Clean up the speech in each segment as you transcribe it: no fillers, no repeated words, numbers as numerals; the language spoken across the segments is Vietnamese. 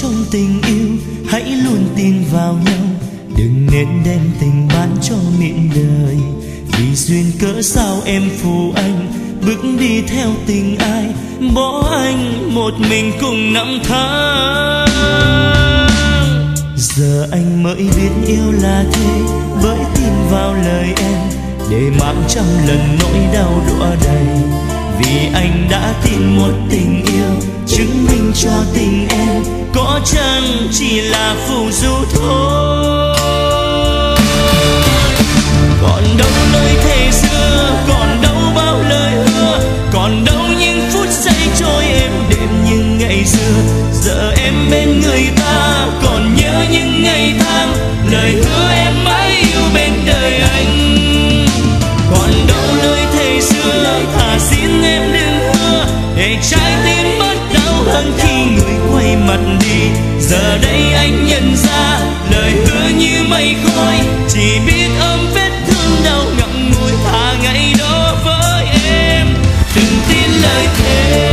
trong tình yêu, hãy luôn tin vào nhau, đừng nên đem tình bán cho miệng đời. Vì duyên cỡ sao em phụ anh, bước đi theo tình ai, bỏ anh một mình cùng năm tháng. Giờ anh mới biết yêu là thế, bởi tin vào lời em, để mang trăm lần nỗi đau đọa đầy. Vì anh đã tin một tình yêu, chứng minh cho tình em có chăng chỉ là phù du thôi. Còn đâu lời thề xưa, còn đâu bao lời hứa, còn đâu những phút giây trôi êm đềm như ngày xưa. Giờ em bên người ta, còn nhớ những ngày tháng, lời hứa em mãi yêu bên đời anh. Còn đâu lời thề xưa, thà xin em đừng hứa, để trái tim bớt đau hơn khi người quay mặt đi. Giờ đây anh nhận ra, lời hứa như mây khói, chỉ biết ôm vết thương đau ngậm ngùi. Thà ngày đó với em, đừng tin lời thề.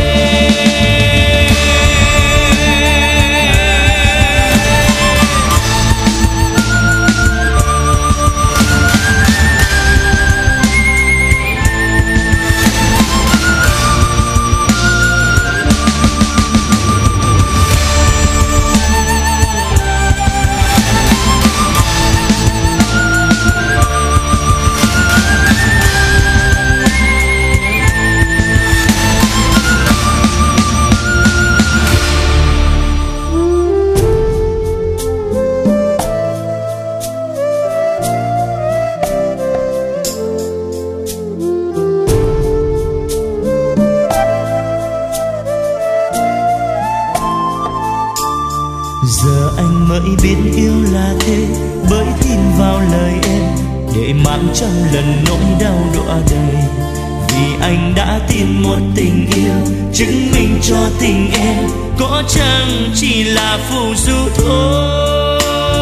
Giờ anh mới biết yêu là thế, bởi tin vào lời em, để mang trăm lần nỗi đau đọa đầy. Vì anh đã tin một tình yêu, chứng minh cho tình em có chăng chỉ là phù du thôi.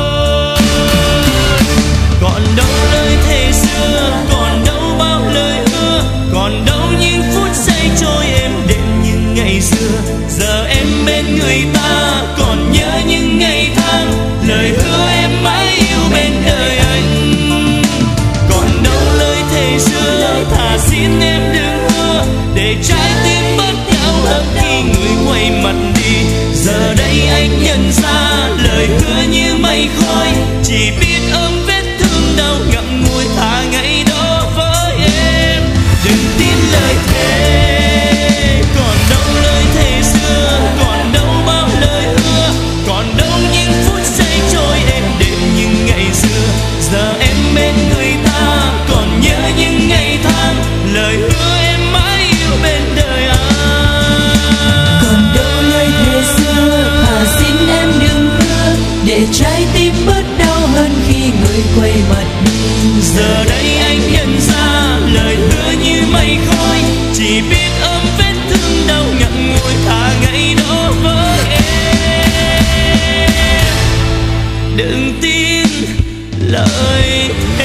Còn đâu lời thề xưa, còn đâu bao lời hứa, còn đâu những phút giây trôi êm đềm như ngày xưa. Giờ em bên người ta, còn nhớ những ngày tháng, lời hứa em mãi yêu bên đời anh. Còn đâu lời thề xưa, thà xin em đừng hứa, để trái tim bớt đau hơn khi người quay mặt đi. Giờ đây anh nhận ra, lời hứa như mây khói, chỉ biết ôm vết thương đau ngậm ngùi. Thà ngày đó với em, đừng tin lời thề. Còn đâu lời thề xưa, còn đâu bao lời hứa, còn đâu những phút giây trôi êm đềm như ngày xưa. Giờ em bên người ta, còn nhớ những ngày tháng, lời hứa em mãi yêu bên đời anh. Còn đâu lời thề xưa, thà xin em đừng hứa, để trái tim bớt đau hơn khi người quay mặt đi. Giờ đây anh nhận ra, lời hứa như mây khói, chỉ biết ôm vết thương đau ngậm ngùi. Thà ngày đó với em, đừng tin lời